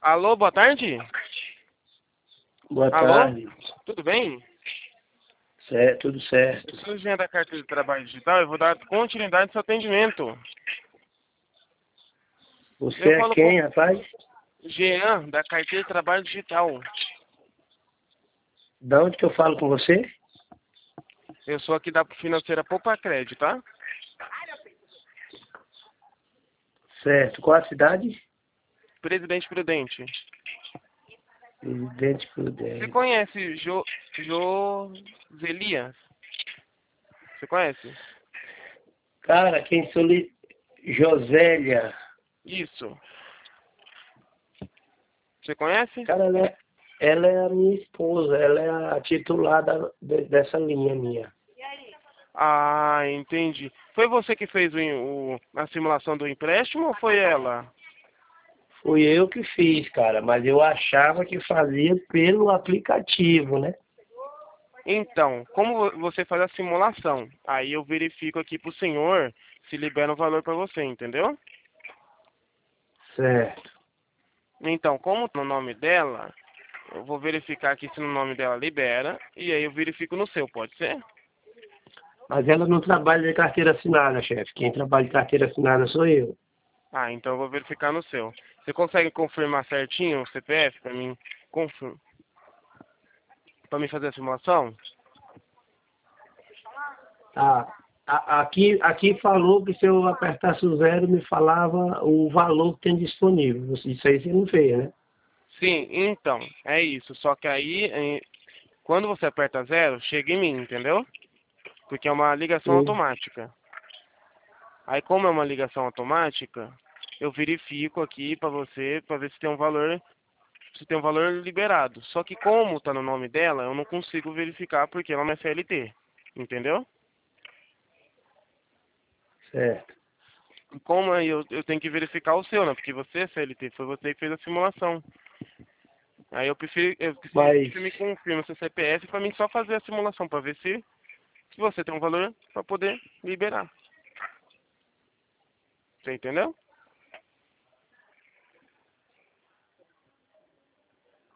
Alô, boa tarde? Boa Alô? tarde. Tudo bem? Tudo certo. Eu sou o Jean da Carteira de Trabalho Digital e vou dar continuidade ao seu atendimento. Você Eu é falo com quem, rapaz? Jean da Carteira de Trabalho Digital. Da onde que eu falo com você? Eu sou aqui da financeira Poupa Crédito, tá? Certo. Qual a cidade? Presidente Prudente. Presidente Você Prudente. conhece Joselias? Você conhece? Cara, quem Josélia. Isso. Você conhece? Cara, ela é a minha esposa. Ela é a titular dessa linha minha. Ah, entendi. Foi você que fez a simulação do empréstimo ou foi ela? Fui eu que fiz, cara. Mas eu achava que fazia pelo aplicativo, né? Então, como você faz a simulação, aí eu verifico aqui pro senhor se libera o valor para você, entendeu? Certo. Então, como tá no nome dela, eu vou verificar aqui se no nome dela libera, e aí eu verifico no seu, pode ser? Mas ela não trabalha de carteira assinada, chefe. Quem trabalha de carteira assinada sou eu. Ah, então eu vou verificar no seu. Você consegue confirmar certinho o CPF para mim? Para mim fazer a simulação? Tá. Aqui falou que se eu apertasse o zero, me falava o valor que tem disponível. Isso aí você não fez, né? Sim, então, é isso. Só que aí, quando você aperta zero, chega em mim, entendeu? Porque é uma ligação Sim. automática. Aí, como é uma ligação automática, eu verifico aqui para você, para ver se tem um valor, se tem um valor liberado. Só que como tá no nome dela, eu não consigo verificar porque ela não é CLT, entendeu? Certo. E como aí eu tenho que verificar o seu, né? Porque você é CLT, foi você que fez a simulação. Aí eu preciso que Mas, você me confirme o seu CPF para mim só fazer a simulação para ver se você tem um valor para poder liberar. Você entendeu?